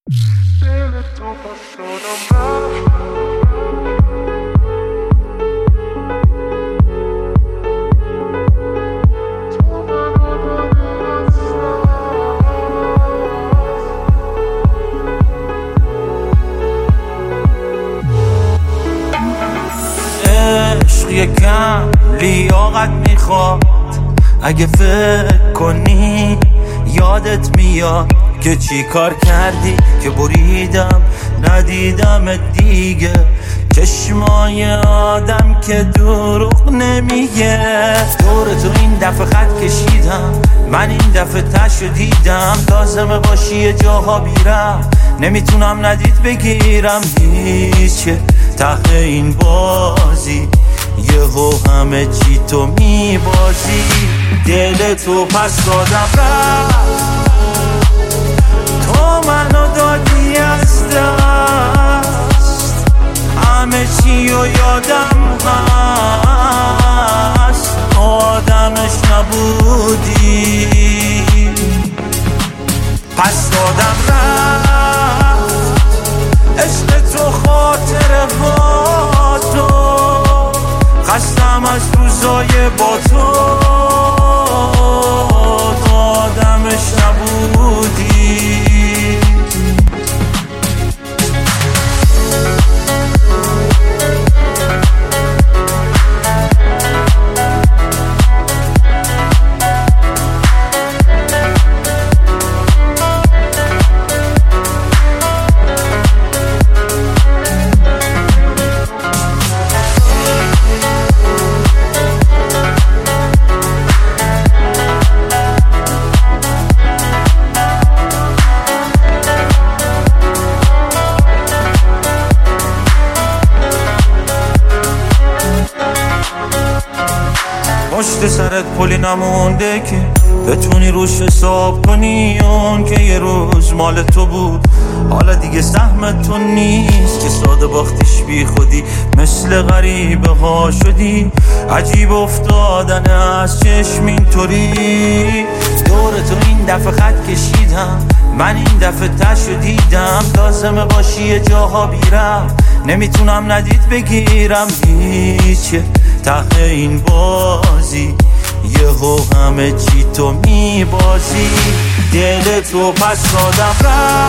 عشق یکم لیاقت میخواد، اگه فکر کنی یادت میاد که چی کار کردی که بریدم ندیدم دیگه. چشمای آدم که دروغ نمیگه. دور تو این دفعه خط کشیدم، من این دفعه تشو دیدم. لازمه باشی یه جاها بیرم، نمیتونم ندید بگیرم. هیچه ته این بازی یهو همه چی تو میبازی. دل تو پس دادم رفت، تو منو دادی از دست. همه چی و یادم هست، آدمش نبودی. پس دادم رفت عشق تو، خاطره ها تو. خستم از روزای با تو آدمش نبودی. پشت سرت پلی نمونده که بتونی روش حساب کنی. اون که یه روز مال تو بود حالا دیگه سهم تو نیست. که ساده باختیش بی خودی مثل غریبه ها شدی. عجیب افتادن از چشم اینطوری. دور تو این دفعه خط کشیدم، من این دفعه تشو دیدم. لازمه باشی یه جاها بیرم، نمیتونم ندید بگیرم. هیچه ته این بازی یهو همه چی تو میبازی. دل تو پس دادم رفت،